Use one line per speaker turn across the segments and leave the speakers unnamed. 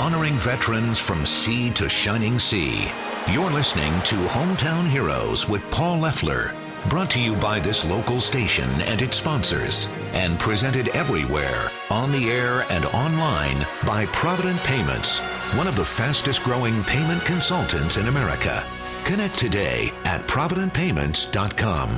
honoring veterans from sea to shining sea. You're listening to Hometown Heroes with Paul Leffler, brought to you by this local station and its sponsors, and presented everywhere, on the air and online, by Provident Payments, one of the fastest growing payment consultants in America. Connect today at providentpayments.com.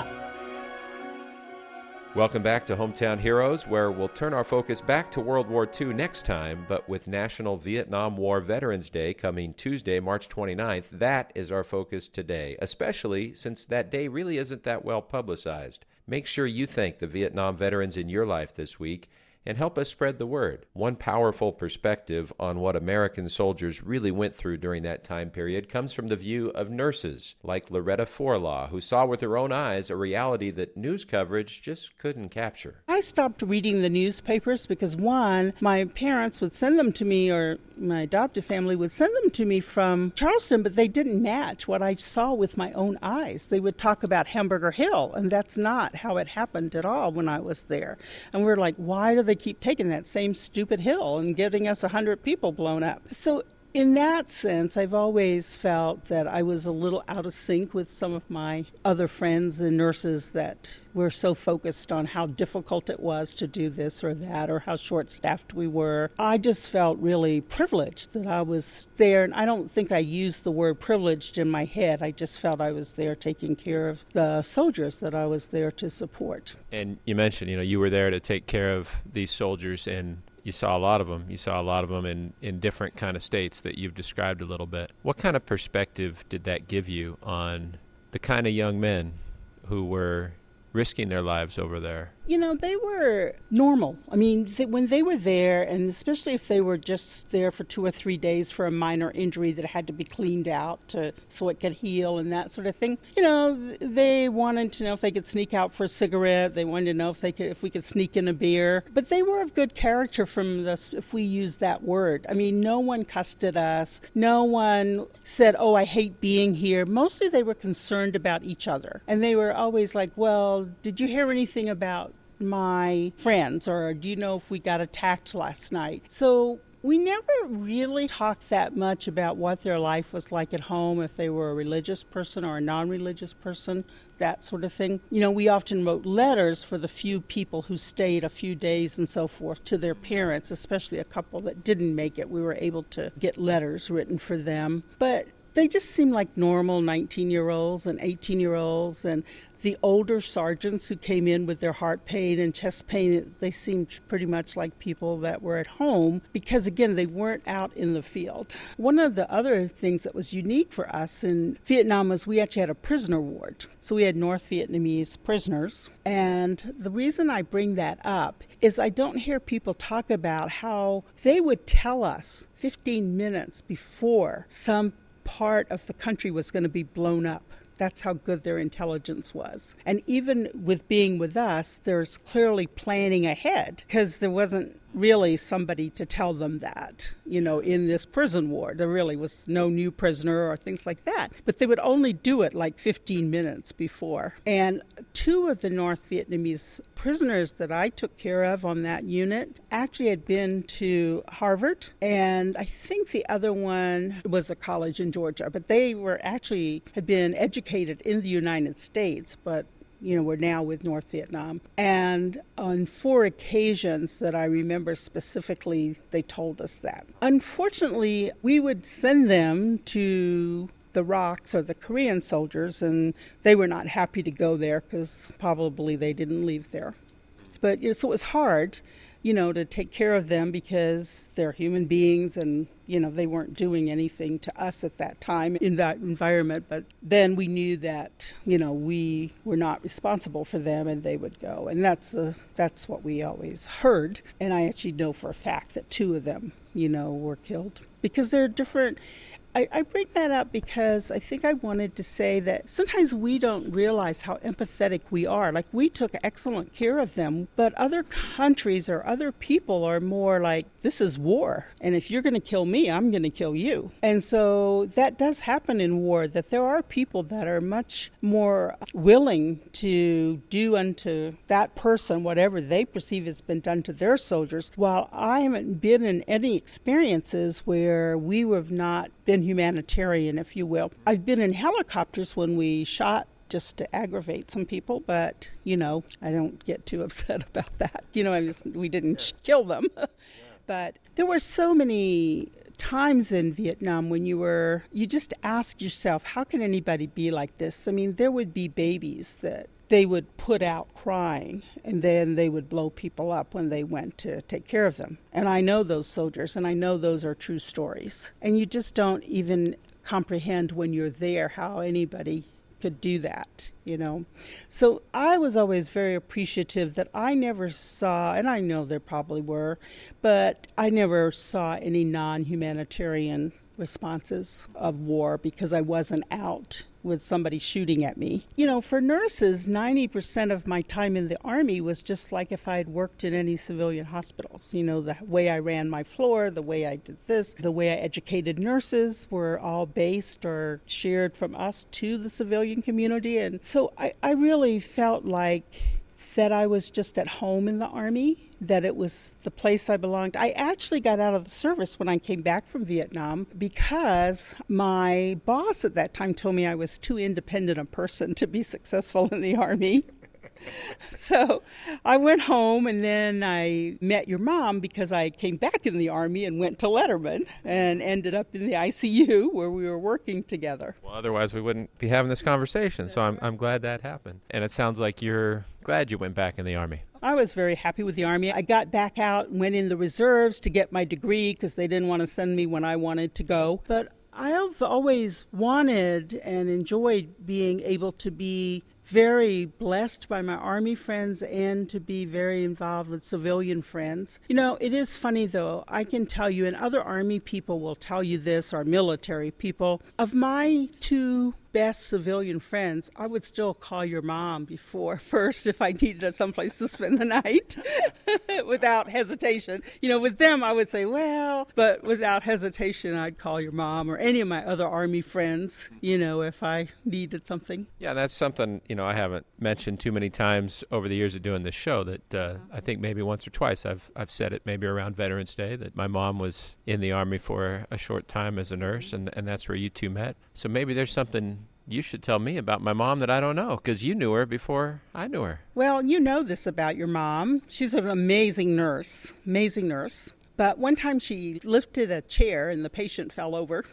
Welcome back to Hometown Heroes, where we'll turn our focus back to World War II next time, but with National Vietnam War Veterans Day coming Tuesday, March 29th. That is our focus today, especially since that day really isn't that well publicized. Make sure you thank the Vietnam veterans in your life this week and help us spread the word. One powerful perspective on what American soldiers really went through during that time period comes from the view of nurses like Loretta Forlaw, who saw with her own eyes a reality that news coverage just couldn't capture.
I stopped reading the newspapers because, one, my parents would send them to me, or my adoptive family would send them to me from Charleston, but they didn't match what I saw with my own eyes. They would talk about Hamburger Hill, and that's not how it happened at all when I was there. And we're like, why do they keep taking that same stupid hill and getting us 100 people blown up? So in that sense, I've always felt that I was a little out of sync with some of my other friends and nurses that were so focused on how difficult it was to do this or that, or how short-staffed we were. I just felt really privileged that I was there, and I don't think I used the word privileged in my head. I just felt I was there taking care of the soldiers that I was there to support.
And you mentioned, you were there to take care of these soldiers, and you saw a lot of them. You saw a lot of them in different kind of states that you've described a little bit. What kind of perspective did that give you on the kind of young men who were risking their lives over there?
They were normal. I mean, when they were there, and especially if they were just there for 2 or 3 days for a minor injury that had to be cleaned out so it could heal and that sort of thing, they wanted to know if they could sneak out for a cigarette. They wanted to know if we could sneak in a beer. But they were of good character from this, if we use that word. I mean, no one cussed at us. No one said, oh, I hate being here. Mostly they were concerned about each other. And they were always like, well, did you hear anything about my friends, or do you know if we got attacked last night? So we never really talked that much about what their life was like at home, if they were a religious person or a non-religious person, that sort of thing. We often wrote letters for the few people who stayed a few days and so forth to their parents, especially a couple that didn't make it. We were able to get letters written for them. But they just seemed like normal 19-year-olds and 18-year-olds, and the older sergeants who came in with their heart pain and chest pain, they seemed pretty much like people that were at home because, again, they weren't out in the field. One of the other things that was unique for us in Vietnam was we actually had a prisoner ward. So we had North Vietnamese prisoners. And the reason I bring that up is I don't hear people talk about how they would tell us 15 minutes before some part of the country was going to be blown up. That's how good their intelligence was. And even with being with us, there's clearly planning ahead because there wasn't really somebody to tell them that, in this prison ward. There really was no new prisoner or things like that. But they would only do it like 15 minutes before. And 2 of the North Vietnamese prisoners that I took care of on that unit actually had been to Harvard. And I think the other one was a college in Georgia. But they had been educated in the United States, but we're now with North Vietnam. And on 4 occasions that I remember specifically, they told us that. Unfortunately, we would send them to the ROKs, or the Korean soldiers, and they were not happy to go there because probably they didn't leave there. But so it was hard, to take care of them because they're human beings and, they weren't doing anything to us at that time in that environment. But then we knew that, we were not responsible for them and they would go. And that's what we always heard. And I actually know for a fact that 2 of them, were killed because they're different. I bring that up because I think I wanted to say that sometimes we don't realize how empathetic we are. Like, we took excellent care of them, but other countries or other people are more like, this is war, and if you're going to kill me, I'm going to kill you. And so that does happen in war, that there are people that are much more willing to do unto that person whatever they perceive has been done to their soldiers, while I haven't been in any experiences where we have not been humanitarian, if you will. I've been in helicopters when we shot just to aggravate some people, but, I don't get too upset about that. We didn't kill them. But there were so many times in Vietnam when you just ask yourself, how can anybody be like this? I mean, there would be babies that they would put out crying, and then they would blow people up when they went to take care of them. And I know those soldiers, and I know those are true stories. And you just don't even comprehend when you're there how anybody could do that, So I was always very appreciative that I never saw, and I know there probably were, but I never saw any non-humanitarian responses of war because I wasn't out with somebody shooting at me. For nurses, 90% of my time in the Army was just like if I had worked in any civilian hospitals. The way I ran my floor, the way I did this, the way I educated nurses were all based or shared from us to the civilian community. And so I really felt like that I was just at home in the Army, that it was the place I belonged. I actually got out of the service when I came back from Vietnam because my boss at that time told me I was too independent a person to be successful in the Army. So I went home, and then I met your mom because I came back in the Army and went to Letterman and ended up in the ICU where we were working together.
Well, otherwise we wouldn't be having this conversation, so I'm glad that happened. And it sounds like you're glad you went back in the Army.
I was very happy with the Army. I got back out and went in the reserves to get my degree because they didn't want to send me when I wanted to go. But I have always wanted and enjoyed being able to be very blessed by my Army friends and to be very involved with civilian friends. It is funny, though. I can tell you, and other Army people will tell you this, or military people, of my two best civilian friends, I would still call your mom first if I needed someplace to spend the night without hesitation. With them, I would say, but without hesitation, I'd call your mom or any of my other Army friends, if I needed something.
Yeah, that's something, I haven't mentioned too many times over the years of doing this show that I think maybe once or twice I've said it maybe around Veterans Day that my mom was in the Army for a short time as a nurse, and that's where you two met. So maybe there's something you should tell me about my mom that I don't know, because you knew her before I knew her.
Well, you know this about your mom. She's an amazing nurse. But one time she lifted a chair and the patient fell over.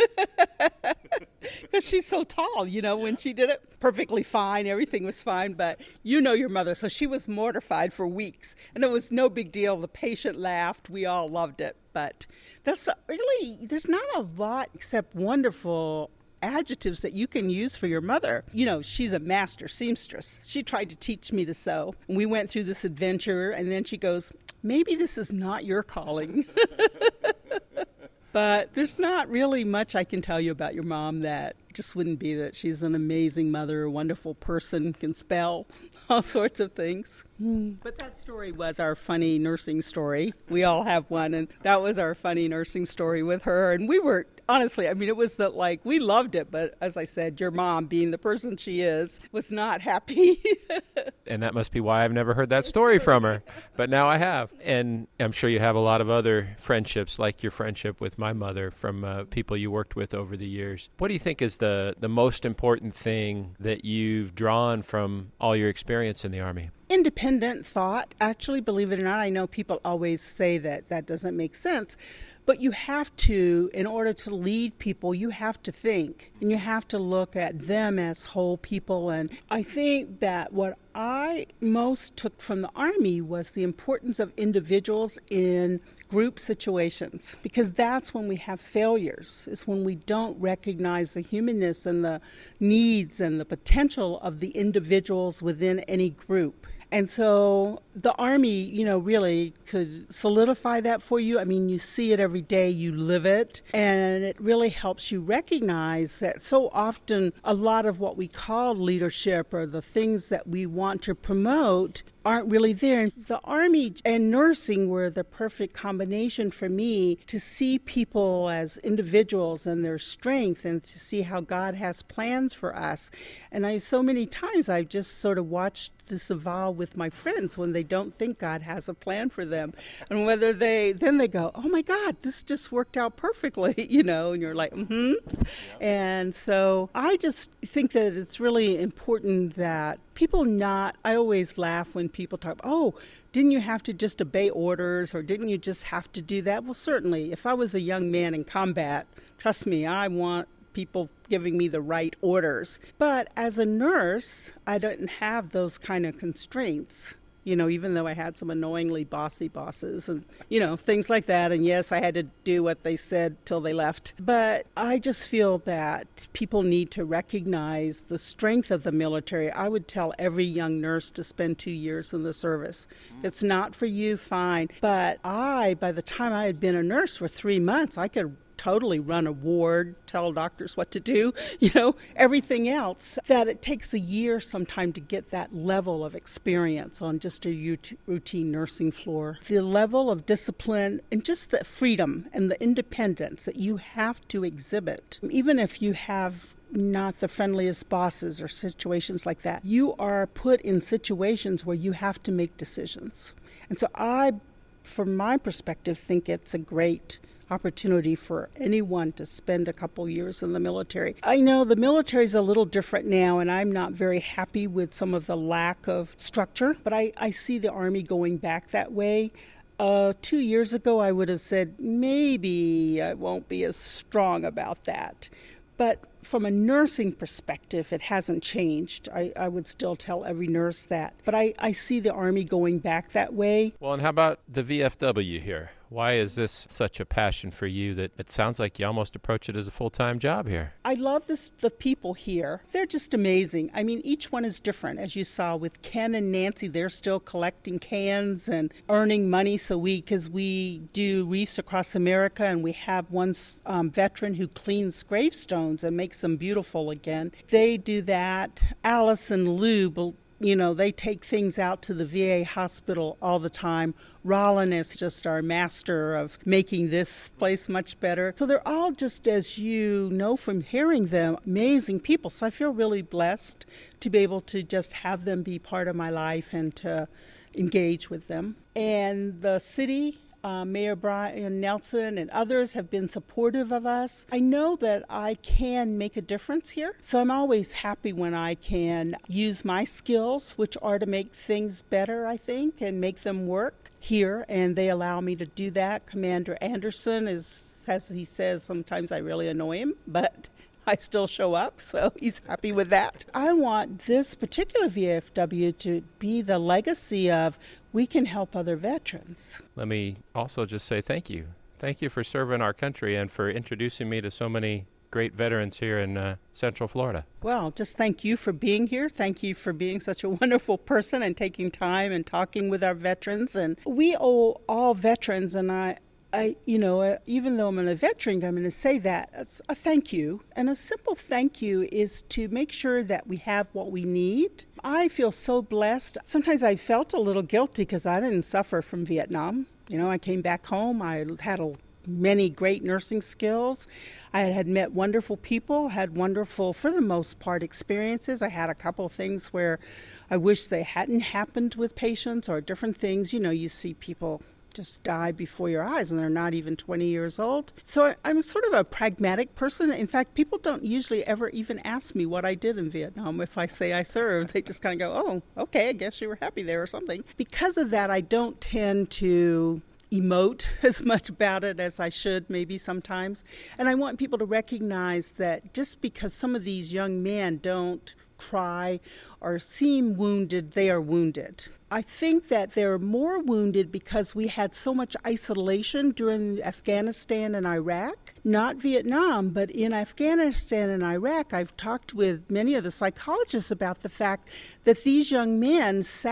Because she's so tall, when she did it. Perfectly fine, everything was fine, but your mother, so she was mortified for weeks. And it was no big deal. The patient laughed. We all loved it. But there's not a lot except wonderful adjectives that you can use for your mother. She's a master seamstress. She tried to teach me to sew. And we went through this adventure, and then she goes, maybe this is not your calling. But there's not really much I can tell you about your mom that just wouldn't be that she's an amazing mother, a wonderful person, can spell, all sorts of things. But that story was our funny nursing story. We all have one, and that was our funny nursing story with her. And we were, honestly, it was we loved it, but as I said, your mom, being the person she is, was not happy.
And that must be why I've never heard that story from her. But now I have. And I'm sure you have a lot of other friendships, like your friendship with my mother, from people you worked with over the years. What do you think is the most important thing that you've drawn from all your experience in the Army?
Independent thought. Actually, believe it or not, I know people always say that doesn't make sense. But you have to, in order to lead people, you have to think. And you have to look at them as whole people. And I think that what I most took from the Army was the importance of individuals in group situations, because that's when we have failures. It's when we don't recognize the humanness and the needs and the potential of the individuals within any group. And so the Army, really could solidify that for you. I mean, you see it every day, you live it, and it really helps you recognize that so often a lot of what we call leadership or the things that we want to promote aren't really there. The Army and nursing were the perfect combination for me to see people as individuals and their strength and to see how God has plans for us. And so many times I've just sort of watched this evolve with my friends when they don't think God has a plan for them. And whether they go, oh my God, this just worked out perfectly, and you're like, mm-hmm. Yeah. And so I just think that it's really important that I always laugh when people talk, oh, didn't you have to just obey orders or didn't you just have to do that? Well, certainly, if I was a young man in combat, trust me, I want people giving me the right orders. But as a nurse, I didn't have those kind of constraints. Even though I had some annoyingly bossy bosses and, things like that. And yes, I had to do what they said till they left. But I just feel that people need to recognize the strength of the military. I would tell every young nurse to spend 2 years in the service. If it's not for you, fine. But by the time I had been a nurse for 3 months, I could totally run a ward, tell doctors what to do, everything else, that it takes a year sometime to get that level of experience on just a routine nursing floor. The level of discipline and just the freedom and the independence that you have to exhibit, even if you have not the friendliest bosses or situations like that, you are put in situations where you have to make decisions. And so I, from my perspective, think it's a great opportunity for anyone to spend a couple years in the military. I know the military is a little different now, and I'm not very happy with some of the lack of structure, but I see the Army going back that way. 2 years ago, I would have said, maybe I won't be as strong about that. But from a nursing perspective, it hasn't changed. I would still tell every nurse that. But I see the Army going back that way.
Well, and how about the VFW here? Why is this such a passion for you that it sounds like you almost approach it as a full-time job here?
I love the people here. They're just amazing. I mean, each one is different. As you saw with Ken and Nancy, they're still collecting cans and earning money. So because we do Reefs Across America, and we have one veteran who cleans gravestones and makes them beautiful again. They do that. Alice and Lou, they take things out to the VA hospital all the time. Rollin is just our master of making this place much better. So they're all just, as you know from hearing them, amazing people. So I feel really blessed to be able to just have them be part of my life and to engage with them. And the city, Mayor Brian Nelson and others have been supportive of us. I know that I can make a difference here, so I'm always happy when I can use my skills, which are to make things better, I think, and make them work here, and they allow me to do that. Commander Anderson as he says, sometimes I really annoy him, but I still show up, so he's happy with that. I want this particular VFW to be the legacy of we can help other veterans.
Let me also just say thank you. Thank you for serving our country and for introducing me to so many great veterans here in Central Florida.
Well, just thank you for being here. Thank you for being such a wonderful person and taking time and talking with our veterans. And we owe all veterans, and I even though I'm a veteran, I'm going to say that it's a thank you. And a simple thank you is to make sure that we have what we need. I feel so blessed. Sometimes I felt a little guilty because I didn't suffer from Vietnam. I came back home. I had many great nursing skills. I had met wonderful people, had wonderful, for the most part, experiences. I had a couple of things where I wish they hadn't happened with patients or different things. You see people just die before your eyes and they're not even 20 years old. So I'm sort of a pragmatic person. In fact, people don't usually ever even ask me what I did in Vietnam. If I say I served, they just kind of go, oh, okay, I guess you were happy there or something. Because of that, I don't tend to emote as much about it as I should maybe sometimes. And I want people to recognize that just because some of these young men don't cry or seem wounded, they are wounded. I think that they're more wounded because we had so much isolation during Afghanistan and Iraq. Not Vietnam, but in Afghanistan and Iraq, I've talked with many of the psychologists about the fact that these young men sat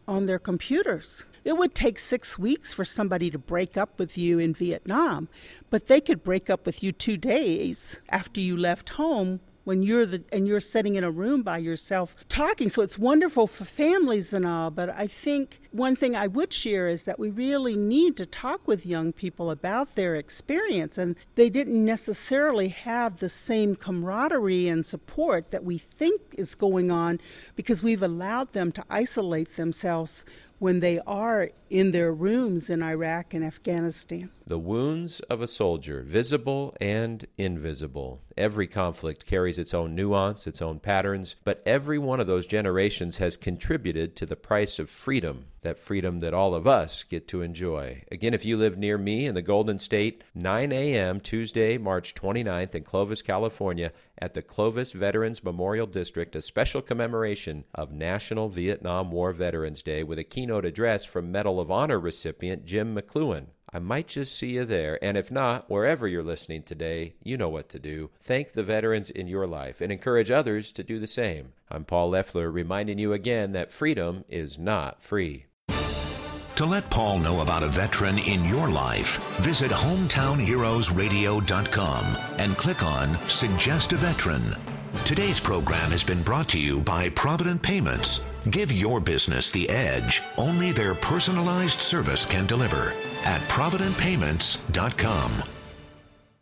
on their computers. It would take 6 weeks for somebody to break up with you in Vietnam, but they could break up with you 2 days after you left home when you're sitting in a room by yourself talking. So it's wonderful for families and all, but I think one thing I would share is that we really need to talk with young people about their experience, and they didn't necessarily have the same camaraderie and support that we think is going on because we've allowed them to isolate themselves when they are in their rooms in Iraq and Afghanistan.
The wounds of a soldier, visible and invisible. Every conflict carries its own nuance, its own patterns, but every one of those generations has contributed to the price of freedom, that freedom that all of us get to enjoy. Again, if you live near me in the Golden State, 9 a.m. Tuesday, March 29th in Clovis, California, at the Clovis Veterans Memorial District, a special commemoration of National Vietnam War Veterans Day with a keynote address from Medal of Honor recipient Jim McLuhan. I might just see you there, and if not, wherever you're listening today, you know what to do. Thank the veterans in your life and encourage others to do the same. I'm Paul Leffler, reminding you again that freedom is not free.
To let Paul know about a veteran in your life, visit hometownheroesradio.com and click on Suggest a Veteran. Today's program has been brought to you by Provident Payments. Give your business the edge only their personalized service can deliver at providentpayments.com.